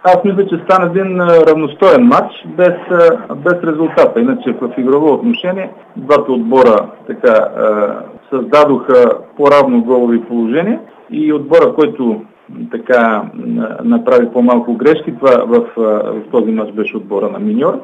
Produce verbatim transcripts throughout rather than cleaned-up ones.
Аз мисля, че стана един равностоен матч без, без резултата. Иначе в игрово отношение двата отбора така създадоха по-равно голови положения и отбора, който така направи по-малко грешки, това в, в този матч беше отбора на Миньор,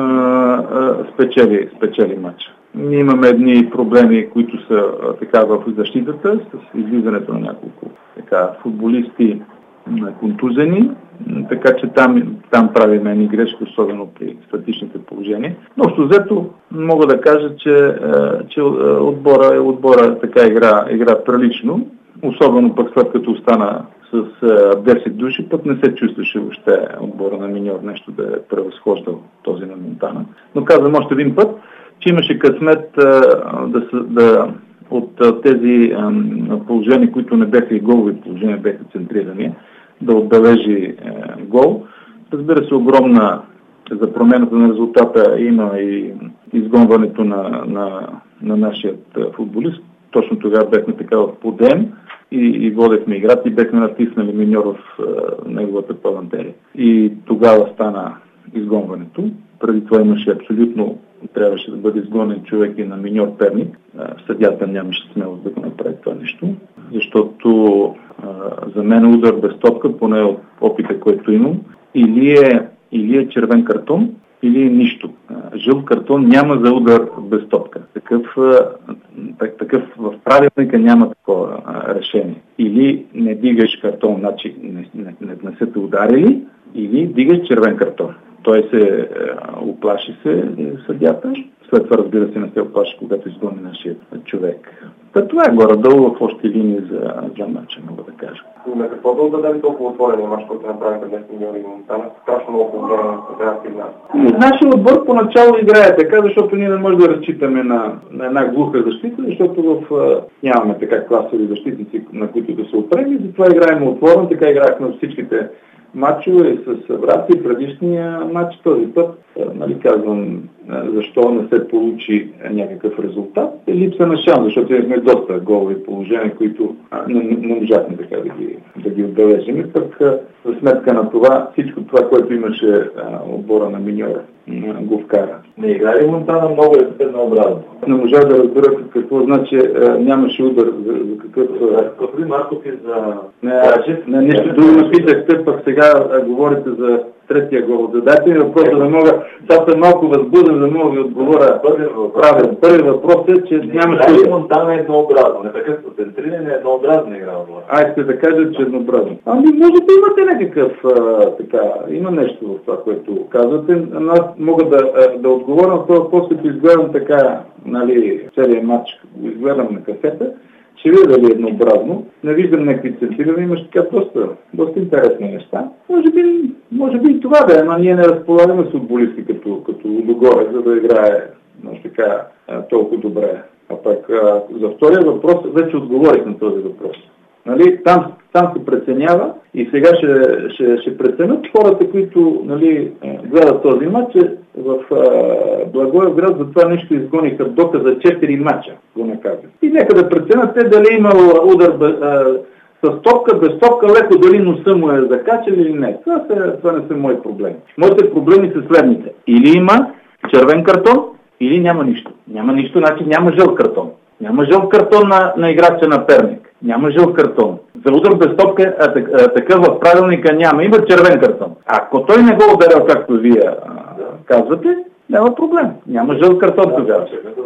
спечели, спечели матча. Ние имаме едни проблеми, които са така в защитата, с излизането на няколко така, футболисти контузени, така че там, там правим едни грешки, особено при статичните положения. Но общо взето мога да кажа, че, че отбора, отбора така игра, игра прилично, особено пък след като остана с десет души, пък не се чувстваше въобще отбора на Миньор нещо да е превъзхождал този на Монтана. Но казвам още един път, че имаше късмет да, да от тези положения, които не бяха и голови положения, бяха центрирани, да отбележи е, гол. Разбира се, огромна за промената на резултата има и изгонването на, на, на нашия футболист. Точно тогава бяхме така в подем и, и водехме играта и бяхме натиснали Миньор в е, неговата палантерия. И тогава стана изгонването. Преди това имаше абсолютно, трябваше да бъде изгонен човек и на Миньор Перник. Съдията нямаше смелост да го направи това нещо, защото а, за мен удар без топка, поне от опита, който имам, или е, или е червен картон, или е нищо. А, жълт картон няма за удар без топка. Такъв, а, такъв в правилника няма такова а, решение. Или не дигаш картон, значи не, не, не, не са те ударили, или дигаш червен картон. Той се оплаши се съдята. След това, разбира се, не се оплаши, когато изгони нашия човек. Та това е горе-долу в още линии за, за матча, мога да кажа. На какво да отдадем толкова отворения мач, който направиха днес Миньор и Монтана? Страшно много проблема на федерация нас. Нашия отбор поначало играе така, защото ние не можем да разчитаме на, на една глуха защита, защото в, а, нямаме така класови защитници, на които да се опреми. Затова играем отворено, така играехме всичките матчове с брати, предишния матч този път, нали казвам, защо не се получи някакъв резултат. Е липса на шанс, защото имахме доста голови положения, които не, не можахме така да ги, да ги отбележим. И пък за сметка на това, всичко това, което имаше отбора на Миньор, го вкара. Не играе ли Монтана много еднообразно? Не можах да разбера какво значи нямаше удар, за, за какъв... Господин Марков и за... Не, не, нещо друго написахте, пък сега а, говорите за третия гол. Задайте ми въпроса да мога, сега съм малко възбуден, да мога да ви отговоря правилно. Първи въпрос е, че нямаше... Играе ли Монтана еднообразно? Не така като центриране, еднообразно игра отбора. Ай, ще да кажа, че еднообразно. Ами може да имате някакъв а, така, има нещо в това, което казвате. Аз мога да, да отговоря на това, после като изгледам така, нали, целият матч, го изгледам на касета, ще видя дали еднообразно. Не виждам някакви центрирани, имаш така доста, доста интересни неща. Може би, може би и това да е, но ние не разполагаме с футболисти като, като Лудогорец, за да играе може така, толкова добре. А пък а, за втория въпрос вече отговорих на този въпрос. Нали, там, там се преценява и сега ще, ще, ще преценят хората, които нали, гледат този матч. В Благоевград за това нещо изгониха дока за четири матча, го наказват. И нека да преценят те дали имал удар а, с топка, без топка, леко дали носа му е закачал или не. Това, са, това не са мои проблеми. Моите проблеми са следните. Или има червен картон, или няма нищо. Няма нищо, значи няма жълт картон. Няма жълт картон на, на играча на Перник. Няма жълт картон. За удар без топка а, а, такъв в правилника няма. Има червен картон. Ако той не го ударял, както вие а, казвате, няма проблем. Няма жълт картон тогава.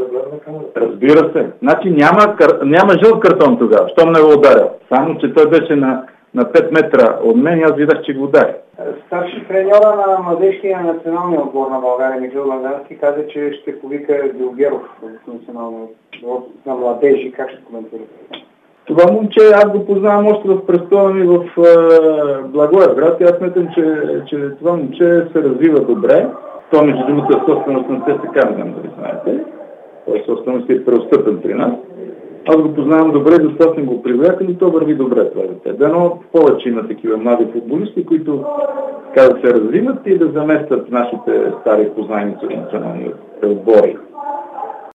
Разбира се. Значи няма, няма жълт картон тогава, щом не го ударял. Само, че той беше на, на пет метра от мен и аз видях, че го ударя. Старши треньора на младежкия националния отбор на България, Михаил Лангански, каза, че ще повика Билгеров в националния отбор на младежи. Как ще коментирате? Това момче, аз го познавам още в престола ми в е, Благоевград и аз смятам, че, че това момче се развива добре. Това между другото е собственост на ЦСКА, не знам дали знаете. Той е собственост и е преотстъпен при нас. Аз го познавам добре, достатъчно съм го привлекал и то върви добре това дете. Дано повече има такива млади футболисти, които така да се развиват и да заместят нашите стари познайници от национални отбори.